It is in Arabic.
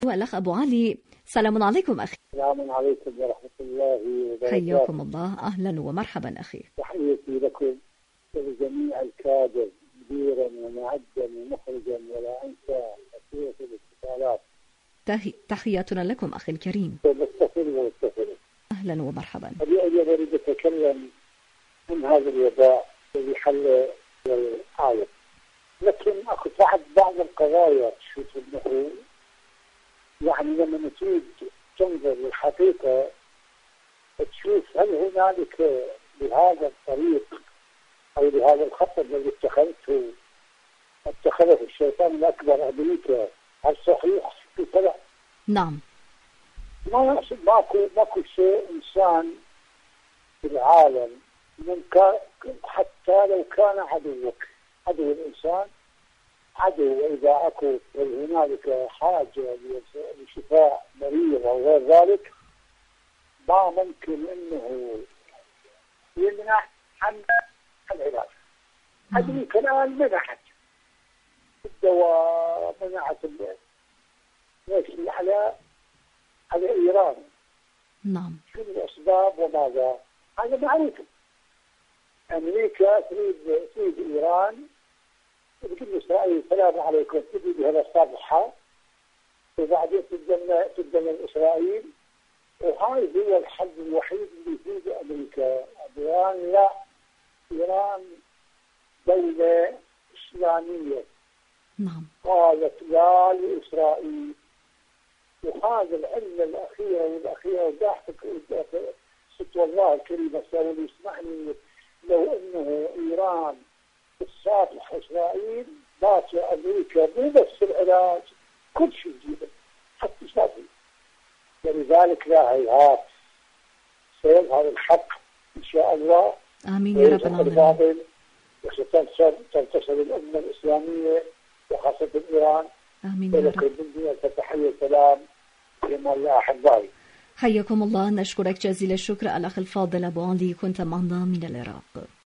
والأخ أبو علي، سلام عليكم أخي. السلام عليكم ورحمة الله وبركاته. حياكم الله، أهلا ومرحبا أخي. تحياتي لكم ولجميع الكادر مديرا ومعدا ومخرجا، ولا أنسى أسئلة الاتصالات. تحياتنا لكم أخي الكريم. متصل. أهلا ومرحبا. اليوم أريد أتكلم عن هذا الوباء الذي حل العالم، لكن أخذ بعض القضايا تشوف أنه يعني لما نتيجة تنظر للحقيقة تشوف هل هنالك بهذا الطريق أو بهذا الخط الذي اتخذه الشيطان الأكبر أمريكا، هل صحيح في كذا؟ نعم. ماكو شيء إنسان في العالم حتى لو كان عدو الإنسان عدو، وإذا أكو هنالك حاجة لشفاء مريض أو غير ذلك ما ممكن أنه يمنع عن العلاج. أمريكا الآن منعت الدواء، منعت على إيران. نعم. شو الأسباب وماذا؟ هذا معروف. أمريكا تريد إيران، تقول إسرائيل السلام عليكم، تجي بها الصفحة وبعدين تدمر إسرائيل، وهذا هو الحل الوحيد اللي يفيد أمريكا. إيران لا، إيران دولة إسلامية. نعم. قالت لا لإسرائيل، وهذا العلة الأخيرة وضحت ست والله الكريمة سألوا يسمعني، لو أنه إيران تصافح إسرائيل بات أمريكا مو بس العلاج، كل شيء جديد حتى شافي. ولذلك لا هيهات سيظهر الحق إن شاء الله. آمين يا رب العالمين. وستنتصر الأمة الإسلامية وخاصة إيران. آمين يا رب. الدنيا تتحية السلام كما الله أحبائي. حياكم الله، نشكرك جزيل الشكر الأخ الفاضل أبو علي، كنت معنا من العراق.